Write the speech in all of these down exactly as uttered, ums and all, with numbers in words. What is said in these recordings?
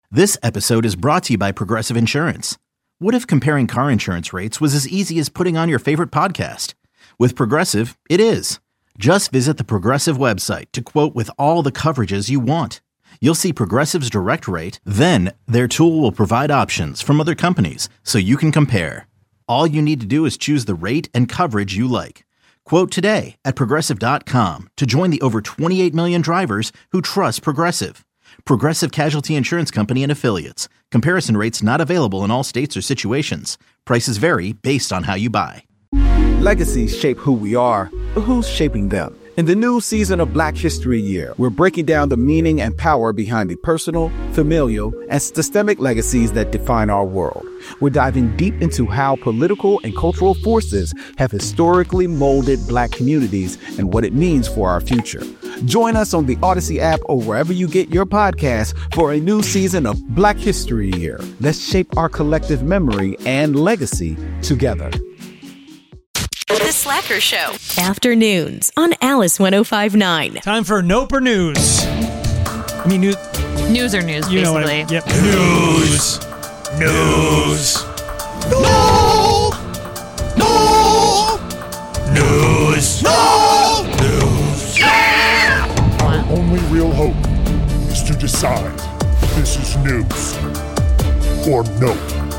This episode is brought to you by Progressive Insurance. What if comparing car insurance rates was as easy as putting on your favorite podcast? With Progressive, it is. Just visit the Progressive website to quote with all the coverages you want. You'll see Progressive's direct rate, then their tool will provide options from other companies so you can compare. All you need to do is choose the rate and coverage you like. Quote today at progressive dot com to join the over twenty-eight million drivers who trust Progressive. Progressive Casualty Insurance Company and Affiliates. Comparison rates not available in all states or situations. Prices vary based on how you buy. Legacies shape who we are, but who's shaping them? In the new season of Black History Year, we're breaking down the meaning and power behind the personal, familial, and systemic legacies that define our world. We're diving deep into how political and cultural forces have historically molded Black communities and what it means for our future. Join us on the Odyssey app or wherever you get your podcasts for a new season of Black History Year. Let's shape our collective memory and legacy together. The Slacker Show. Afternoons on Alice one oh five point nine. Time for Nope or News. I mean, news. News or news, You know what basically. I, yep. News. News. No! No! News! No! News! Yeah! Our only real hope is to decide if this is news or no.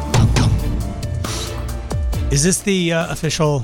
Is this the uh, official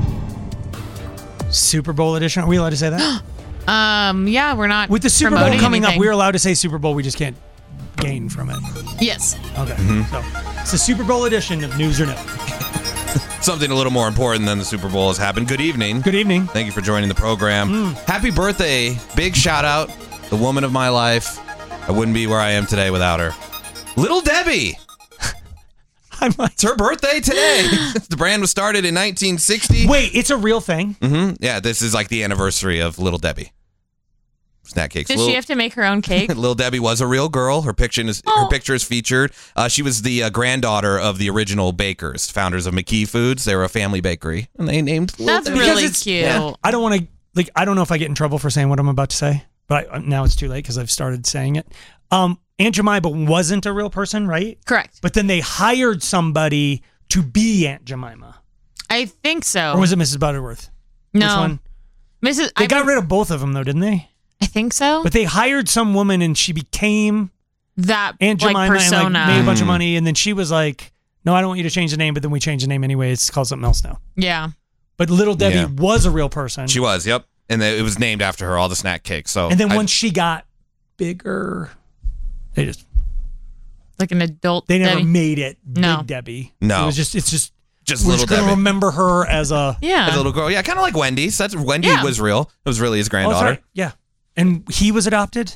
Super Bowl edition? Are we allowed to say that? Um, yeah, we're not With the Super Bowl promoting coming anything. up, we're allowed to say Super Bowl. We just can't gain from it. Yes. Okay. So it's the Super Bowl edition of News or No. Something a little more important than the Super Bowl has happened. Good evening. Good evening. Thank you for joining the program. Mm. Happy birthday. Big shout out. The woman of my life. I wouldn't be where I am today without her. Little Debbie. I'm like, It's her birthday today. The brand was started in nineteen sixty. wait, it's a real thing? Mm-hmm. Yeah, this is like the anniversary of Little Debbie. Snack cakes. Does Little, she have to make her own cake? Little Debbie was a real girl. Her picture is Oh. her picture is featured. Uh, she was the uh, granddaughter of the original bakers, founders of McKee Foods. They were a family bakery, and they named Little That's Debbie. really it's- cute. yeah. I don't want to, like, I don't know if I get in trouble for saying what I'm about to say, but I, now it's too late because I've started saying it. Um, Aunt Jemima wasn't a real person, right? Correct. But then they hired somebody to be Aunt Jemima. I think so. Or was it Missus Butterworth? no. Which one? Missus They I, got rid of both of them, though, didn't they? I think so. But they hired some woman, and she became that Aunt like Jemima persona. and like, made a bunch of Mm. money. And then she was like, no, I don't want you to change the name. But then we changed the name anyway. It's called something else now. yeah. But Little Debbie Yeah. was a real person. She was, yep. And it was named after her, all the snack cakes. So and then I- once she got bigger, they just Like an adult they never Debbie. made it No. Big Debbie. No. It was just it's just just we're Little just gonna Debbie. remember her as a Yeah. As a little girl. Yeah, kind of like Wendy's. That's Wendy Yeah. was real. It was really his Oh, that's granddaughter. right. Yeah. And he was adopted.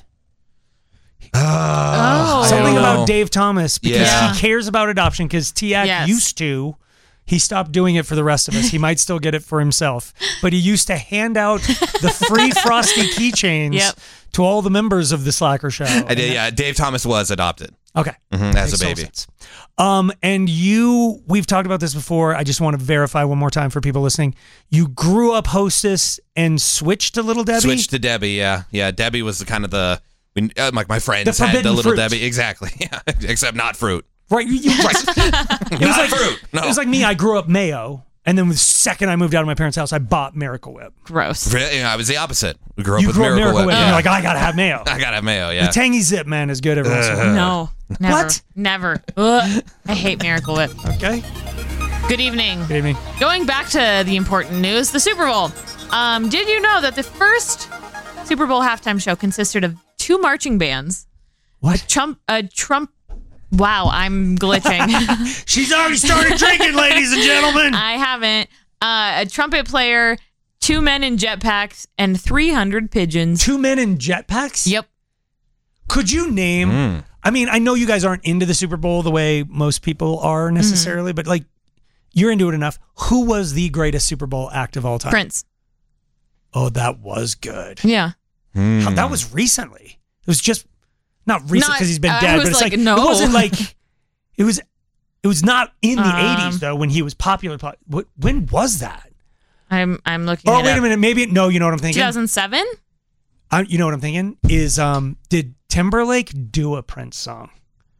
Oh. Something don't know. about Dave Thomas because Yeah. he cares about adoption because Tiak Yes. used to. He stopped doing it for the rest of us. He might still get it for himself, but he used to hand out the free Frosty keychains Yep. to all the members of the Slacker Show. I did, yeah, Dave Thomas was adopted Okay. mhm, as Makes a total baby. sense. Um, and you, we've talked about this before. I just want to verify one more time for people listening. You grew up Hostess and switched to Little Debbie. Switched to Debbie, yeah. Yeah, Debbie was the kind of the, we, uh, like my friends The had the forbidden little fruit. Debbie. Exactly, yeah. Except not fruit. Right. You, you- right. it was Not like fruit. No. It was like me. I grew up Mayo, and then the second I moved out of my parents' house, I bought Miracle Whip. Gross. Really, you know, I was the opposite. We grew up You with grew up Miracle, Miracle Whip, Whip. and Yeah. you're like, I gotta have Mayo. I gotta have mayo, yeah. The Tangy Zip, man, is good every once in a while. No. Never. What? Never. Ugh. I hate Miracle Whip. Okay. Good evening. Good evening. Going back to the important news, the Super Bowl. Um, did you know that the first Super Bowl halftime show consisted of two marching bands? What? Trump, a Trump. Wow, I'm glitching. She's already started drinking, ladies and gentlemen. I haven't. Uh, a trumpet player, two men in jetpacks, and three hundred pigeons. Two men in jetpacks? Yep. Could you name? Mm. I mean, I know you guys aren't into the Super Bowl the way most people are necessarily, but like, you're into it enough. Who was the greatest Super Bowl act of all time? Prince. Oh, that was good. Yeah. Mm. How- That was recently. It was just not recent Not- because he's been I dead, was but it's like, like, no. it wasn't like it was. It was not in the Um, eighties though when he was popular. po- What? When was that? I'm I'm looking Oh, it wait up. a minute. Maybe no. You know what I'm thinking. two thousand seven? I, you know what I'm thinking is um. Did Timberlake do a Prince song?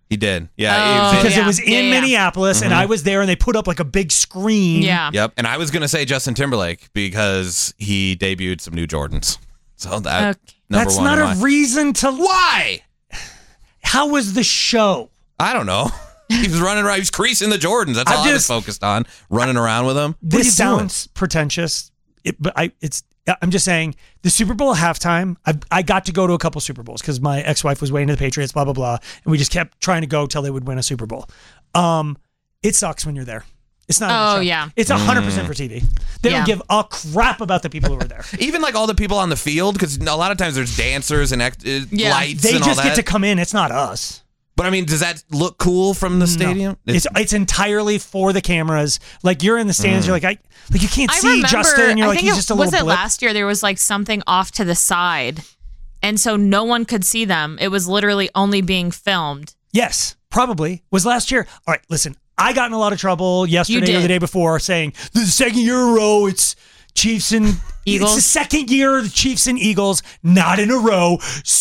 He did. Yeah. Oh, he was in- because yeah. it was in Yeah, yeah. Minneapolis, and I was there, and they put up like a big screen. Yeah. Yep. And I was going to say Justin Timberlake because he debuted some new Jordans. So that Okay. number That's one. not in a my- reason to. Why? How was the show? I don't know. He was running around. He was creasing the Jordans. That's I all I was just- focused on. Running around with them. What are This you doing? sounds pretentious, it, but I it's I'm just saying the Super Bowl halftime. I I got to go to a couple Super Bowls because my ex-wife was way into the Patriots, blah blah blah, and we just kept trying to go till they would win a Super Bowl. Um, it sucks when you're there. It's not. a Oh, show. yeah. It's hundred percent for T V. They Yeah. don't give a crap about the people who are there. Even like all the people on the field, because a lot of times there's dancers and act- uh, Yeah. lights They and all just that. get to come in. It's not us. But I mean, does that look cool from the stadium? It's it's entirely for the cameras. Like you're in the stands, you're like I like you can't I see remember, Justin. And you're I like think he's it, just a was little it blip. last year there was like something off to the side, and so no one could see them. It was literally only being filmed. Yes, probably was last year. All right, listen, I got in a lot of trouble yesterday or did. the day before saying this is the second year in a row. It's Chiefs and Eagles? It's the second year the Chiefs and Eagles not in a row.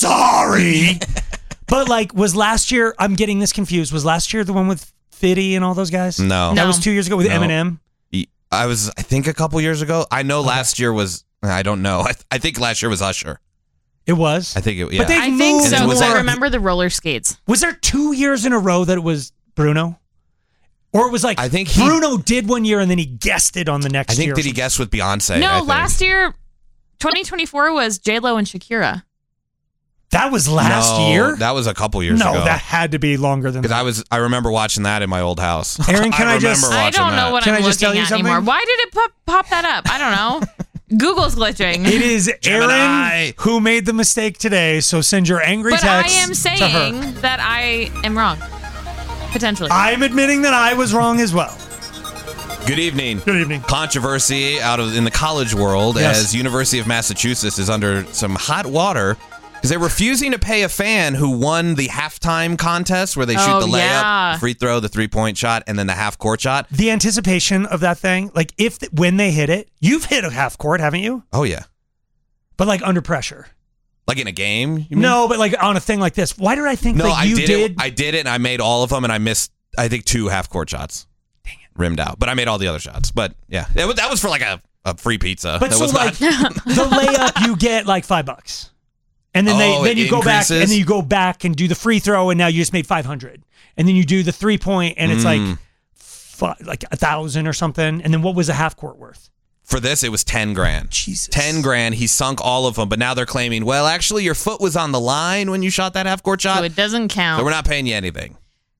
Sorry, but like was last year? I'm getting this confused. Was last year the one with Fitty and all those guys? No. that No. was two years ago with No. Eminem. I was, I think, a couple years ago. I know last year was. I don't know. I, I think last year was Usher. It was. I think it. Yeah. But they I think moved so. And was Because I that- remember the roller skates. Was there two years in a row that it was Bruno? Or it was like I think he- Bruno did one year and then he guessed it on the next I think year. did he guess with Beyonce? I no, think. last year, twenty twenty-four was J Lo and Shakira. That was last No, year? That was a couple years no, ago. that had to be longer than Because that. I was, I remember watching that in my old house. Aaron, can I just- remember I watching don't know that. what Can I'm I just looking tell you at something? anymore. Why did it pop, pop that up? I don't know. Google's glitching. It is Gemini. Aaron who made the mistake today, so send your angry But I text am to her. saying that I am wrong. Potentially. I'm admitting that I was wrong as well. Good evening. Good evening. Controversy out of in the college world Yes. as University of Massachusetts is under some hot water because they're refusing to pay a fan who won the halftime contest where they shoot Oh, the layup, yeah. the free throw, the three-point shot, and then the half-court shot. The anticipation of that thing, like if when they hit it, you've hit a half court, haven't you? Oh, yeah. But like under pressure. Like in a game? You mean? No, but like on a thing like this. Why did I think No, that I you did, did? it. I did it, and I made all of them, and I missed, I think, two half-court shots. Dang it. Rimmed out. But I made all the other shots. But, yeah. That was, that was for like a, a free pizza. But that so was like not- the layup, you get like five bucks, and then they Oh, then it you go back increases? and then you go back and do the free throw, and now you just made five hundred, and then you do the three point, and it's like Mm. fi- like a thousand or something, and then what was a half court worth? For this, it was ten grand. Jesus. ten grand. He sunk all of them, but now they're claiming, well, actually, your foot was on the line when you shot that half court shot. so it doesn't count. So we're not paying you anything.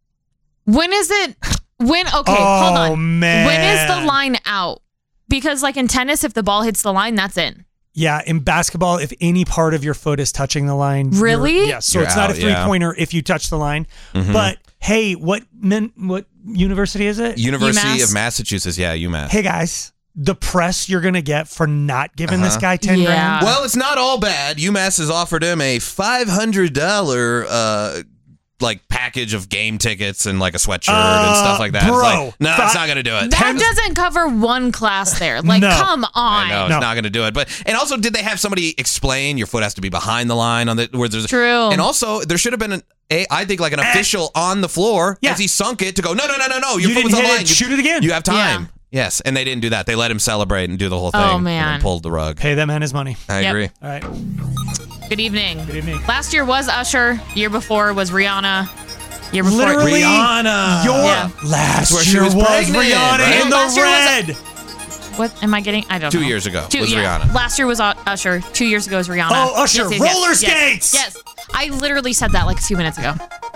When is it? When? Okay, Oh, hold on. man. When is the line out? Because like in tennis, if the ball hits the line, that's in. Yeah, in basketball, if any part of your foot is touching the line, you're- Really? Yes. So You're it's not a out, three yeah. pointer if you touch the line. Mhm. But hey, what min, what university is it? University UMass? of Massachusetts. Yeah, UMass. Hey guys, the press you're gonna get for not giving this Uh-huh. guy ten Yeah. grand. Well, it's not all bad. UMass has offered him a five hundred dollars uh, like package of game tickets and like a sweatshirt and Uh, stuff like that. It's bro, like, no, fi- it's not going to do it. That Ten- doesn't cover one class there. Like, No. come on. I know it's No. not going to do it, but and also, did they have somebody explain your foot has to be behind the line on the where there's True. And also, there should have been an a I think like an official on the floor Yeah. as he sunk it to go no no no no no your You foot was didn't on hit line. it, You- shoot it again. You have time. Yes, and they didn't do that. They let him celebrate and do the whole thing. Oh, and man. then pulled the rug. Pay that man his money. I Yep. agree. All right. Good evening. Good evening. Last year was Usher. Year before was Rihanna. Year before. Literally, Rihanna. your Yeah. last where she year was was, pregnant, Rihanna right? in No, the last year was- red. What am I getting? I don't Two know. years ago Two, was yeah. Rihanna. Last year was U- Usher. Two years ago was Rihanna. Oh, Usher, Yes, yes, yes, roller yes, skates! Yes. I literally said that like a few minutes ago.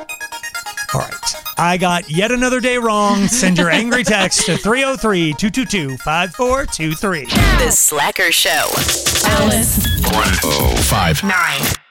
All right. I got yet another day wrong. Send your angry text to three oh three, two two two, five four two three. The Slacker Show. Alice. one oh five Nine.